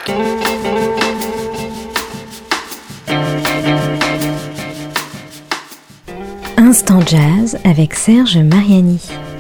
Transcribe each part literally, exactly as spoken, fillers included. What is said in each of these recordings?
Instant Jazz avec Serge Mariani.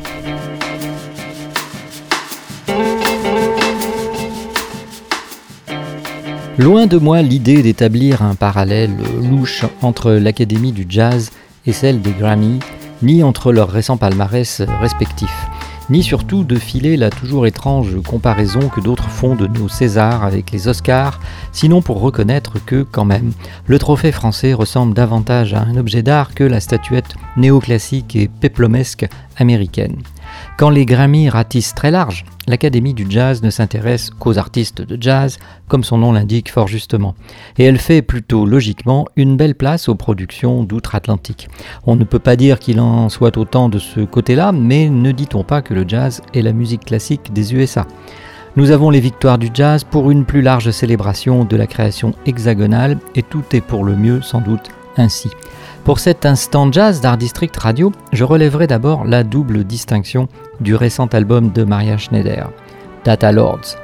Loin de moi l'idée d'établir un parallèle louche entre l'Académie du Jazz et celle des Grammy, ni entre leurs récents palmarès respectifs, ni surtout de filer la toujours étrange comparaison que d'autres font de nos Césars avec les Oscars, sinon pour reconnaître que, quand même, le trophée français ressemble davantage à un objet d'art que la statuette néoclassique et péplomesque américaine. Quand les Grammy ratissent très large, l'Académie du Jazz ne s'intéresse qu'aux artistes de jazz, comme son nom l'indique fort justement, et elle fait plutôt logiquement une belle place aux productions d'outre-Atlantique. On ne peut pas dire qu'il en soit autant de ce côté-là, mais ne dit-on pas que le jazz est la musique classique des U S A ? Nous avons les victoires du jazz pour une plus large célébration de la création hexagonale, et tout est pour le mieux sans doute ainsi. Pour cet instant jazz d'Art District Radio, je relèverai d'abord la double distinction du récent album de Maria Schneider, Data Lords.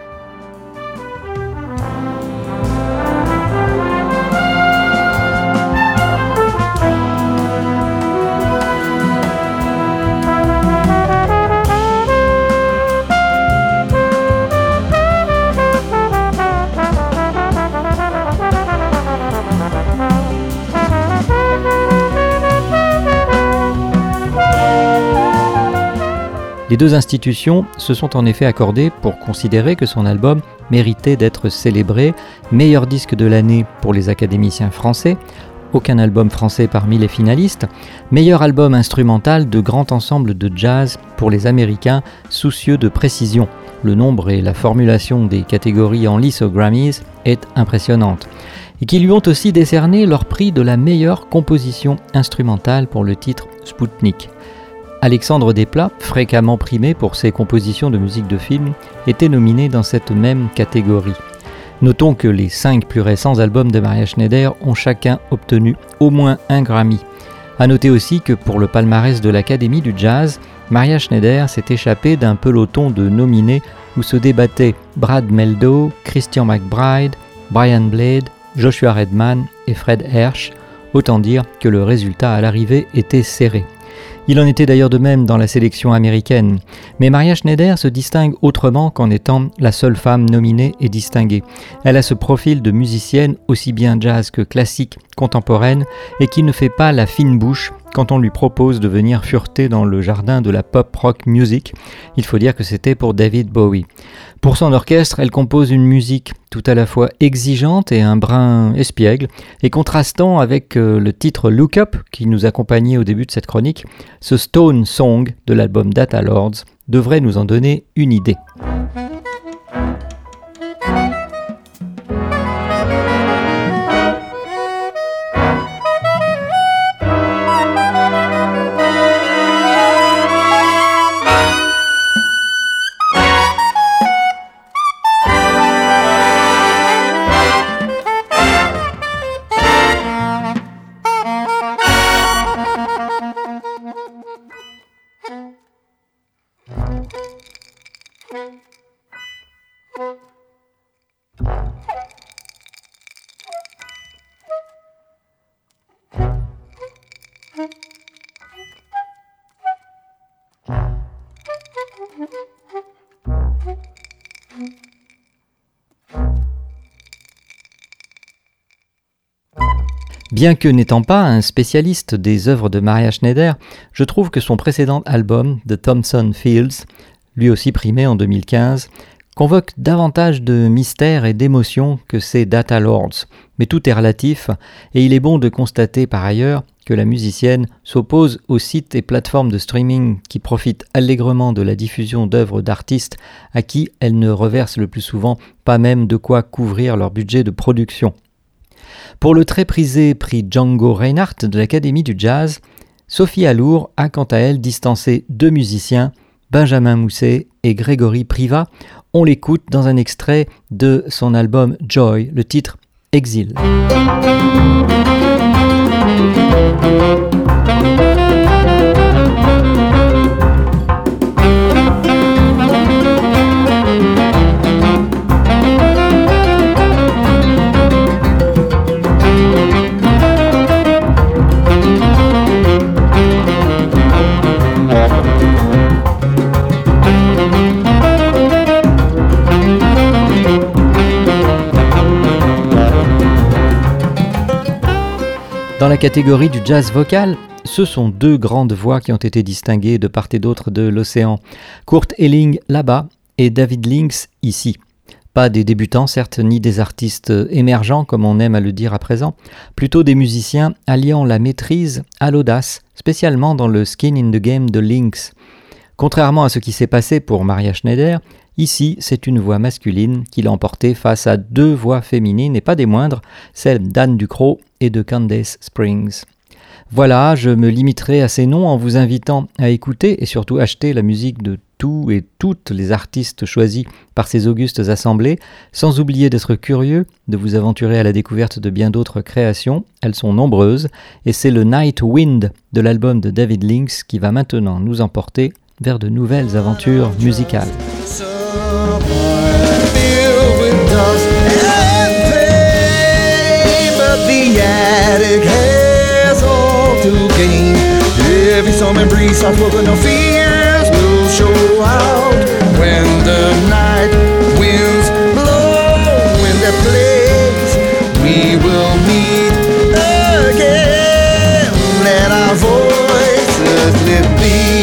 Les deux institutions se sont en effet accordées pour considérer que son album méritait d'être célébré, meilleur disque de l'année pour les académiciens français, aucun album français parmi les finalistes, meilleur album instrumental de grand ensemble de jazz pour les Américains soucieux de précision. Le nombre et la formulation des catégories en lice aux Grammys est impressionnante. Et qui lui ont aussi décerné leur prix de la meilleure composition instrumentale pour le titre Spoutnik. Alexandre Desplat, fréquemment primé pour ses compositions de musique de film, était nominé dans cette même catégorie. Notons que les cinq plus récents albums de Maria Schneider ont chacun obtenu au moins un Grammy. A noter aussi que pour le palmarès de l'Académie du Jazz, Maria Schneider s'est échappée d'un peloton de nominés où se débattaient Brad Mehldau, Christian McBride, Brian Blade, Joshua Redman et Fred Hersch, autant dire que le résultat à l'arrivée était serré. Il en était d'ailleurs de même dans la sélection américaine, mais Maria Schneider se distingue autrement qu'en étant la seule femme nominée et distinguée. Elle a ce profil de musicienne aussi bien jazz que classique contemporaine et qui ne fait pas la fine bouche quand on lui propose de venir fureter dans le jardin de la pop rock music. Il faut dire que c'était pour David Bowie. Pour son orchestre, elle compose une musique tout à la fois exigeante et un brin espiègle, et contrastant avec euh, le titre Look Up qui nous accompagnait au début de cette chronique, ce Stone Song de l'album Data Lords devrait nous en donner une idée. Bien que n'étant pas un spécialiste des œuvres de Maria Schneider, je trouve que son précédent album, The Thompson Fields, lui aussi primé en deux mille quinze, convoque davantage de mystère et d'émotion que ses Data Lords. Mais tout est relatif, et il est bon de constater par ailleurs que la musicienne s'oppose aux sites et plateformes de streaming qui profitent allègrement de la diffusion d'œuvres d'artistes à qui elle ne reverse le plus souvent pas même de quoi couvrir leur budget de production. Pour le très prisé prix Django Reinhardt de l'Académie du Jazz, Sophie Allour a quant à elle distancé deux musiciens, Benjamin Mousset et Grégory Privat. On l'écoute dans un extrait de son album Joy, le titre Exil. Dans la catégorie du jazz vocal, ce sont deux grandes voix qui ont été distinguées de part et d'autre de l'océan. Kurt Elling là-bas et David Lynx ici. Pas des débutants certes, ni des artistes émergents comme on aime à le dire à présent, plutôt des musiciens alliant la maîtrise à l'audace, spécialement dans le Skin in the Game de Lynx. Contrairement à ce qui s'est passé pour Maria Schneider, ici c'est une voix masculine qui l'a emporté face à deux voix féminines et pas des moindres, celles d'Anne Ducrot et de Candace Springs. Voilà, je me limiterai à ces noms en vous invitant à écouter et surtout acheter la musique de tous et toutes les artistes choisis par ces augustes assemblées, sans oublier d'être curieux, de vous aventurer à la découverte de bien d'autres créations. Elles sont nombreuses et c'est le Night Wind de l'album de David Lynx qui va maintenant nous emporter vers de nouvelles aventures musicales. Every summer breeze soft spoken no fears will show out when the night winds blow in that place we will meet again. Let our voices lift me.